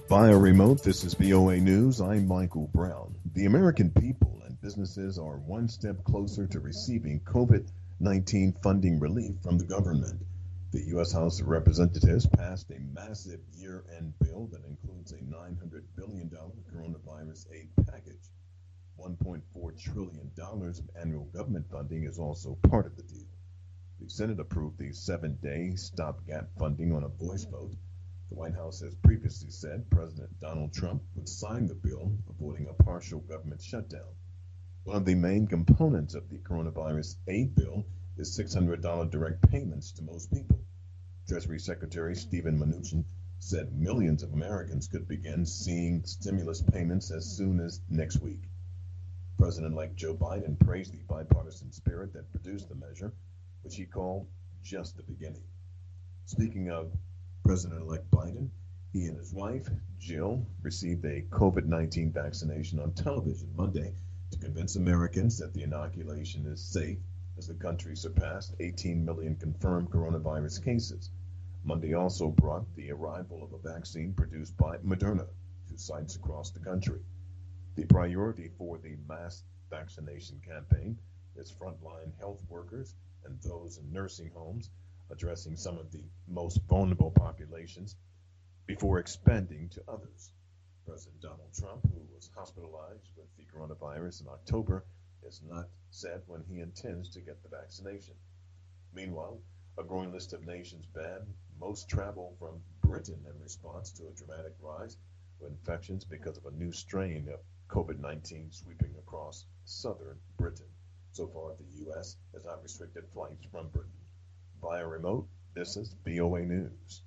Via remote, this is VOA News. I'm Michael Brown. The American people and businesses are one step closer to receiving COVID-19 funding relief from the government. The U.S. House of Representatives passed a massive year-end bill that includes a $900 billion coronavirus aid package. $1.4 trillion of annual government funding is also part of the deal. The Senate approved the 7-day stopgap funding on a voice vote. The White House has previously said President Donald Trump would sign the bill, avoiding a partial government shutdown. One of the main components of the coronavirus aid bill is $600 direct payments to most people. Treasury Secretary Steven Mnuchin said millions of Americans could begin seeing stimulus payments as soon as next week. President-elect Joe Biden praised the bipartisan spirit that produced the measure, which he called just the beginning. Speaking of President-elect Biden, he and his wife, Jill, received a COVID-19 vaccination on television Monday to convince Americans that the inoculation is safe as the country surpassed 18 million confirmed coronavirus cases. Monday also brought the arrival of a vaccine produced by Moderna to sites across the country. The priority for the mass vaccination campaign is frontline health workers and those in nursing homes, addressing some of the most vulnerable populations before expanding to others. President Donald Trump, who was hospitalized with the coronavirus in October, has not said when he intends to get the vaccination. Meanwhile, a growing list of nations banned most travel from Britain in response to a dramatic rise of infections because of a new strain of COVID-19 sweeping across southern Britain. So far, the U.S. has not restricted flights from Britain. Via remote, this is VOA News.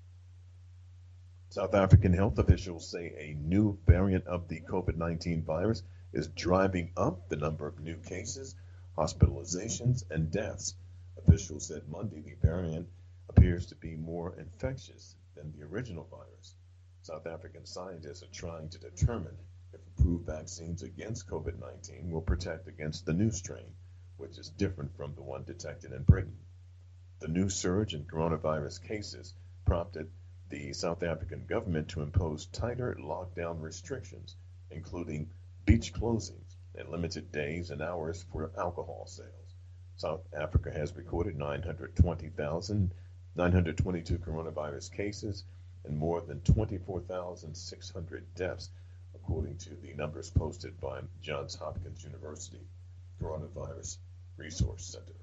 South African health officials say a new variant of the COVID-19 virus is driving up the number of new cases, hospitalizations, and deaths. Officials said Monday the variant appears to be more infectious than the original virus. South African scientists are trying to determine if approved vaccines against COVID-19 will protect against the new strain, which is different from the one detected in Britain. The new surge in coronavirus cases prompted the South African government to impose tighter lockdown restrictions, including beach closings and limited days and hours for alcohol sales. South Africa has recorded 922 coronavirus cases and more than 24,600 deaths, according to the numbers posted by Johns Hopkins University Coronavirus Resource Center.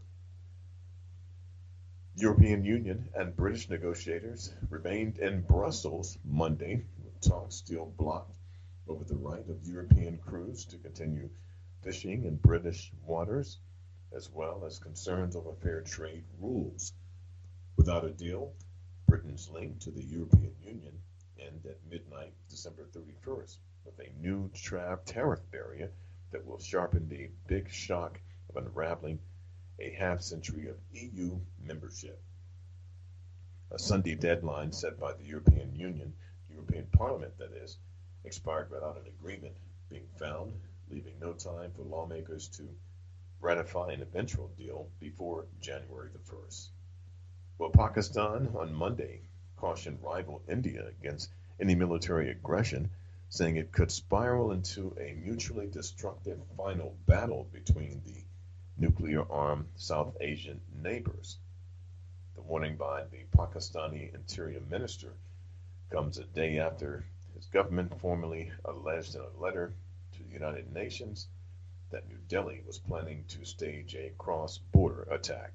European Union and British negotiators remained in Brussels Monday, with talks still blocked over the right of European crews to continue fishing in British waters, as well as concerns over fair trade rules. Without a deal, Britain's link to the European Union ends at midnight, December 31st, with a new tariff barrier that will sharpen the big shock of unraveling a half-century of EU membership. A Sunday deadline set by the European Union, European Parliament that is, expired without an agreement being found, leaving no time for lawmakers to ratify an eventual deal before January the 1st. Well, Pakistan on Monday cautioned rival India against any military aggression, saying it could spiral into a mutually destructive final battle between the nuclear-armed South Asian neighbors. The warning by the Pakistani Interior Minister comes a day after his government formally alleged in a letter to the United Nations that New Delhi was planning to stage a cross-border attack.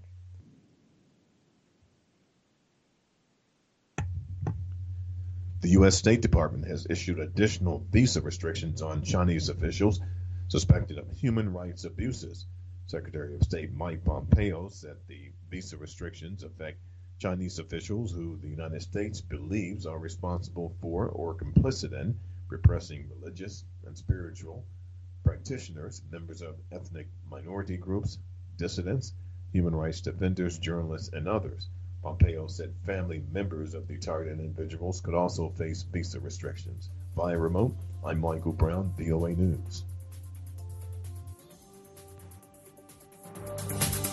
The U.S. State Department has issued additional visa restrictions on Chinese officials suspected of human rights abuses. Secretary of State Mike Pompeo said the visa restrictions affect Chinese officials who the United States believes are responsible for or complicit in repressing religious and spiritual practitioners, members of ethnic minority groups, dissidents, human rights defenders, journalists, and others. Pompeo said family members of the targeted individuals could also face visa restrictions. Via remote, I'm Michael Brown, VOA News.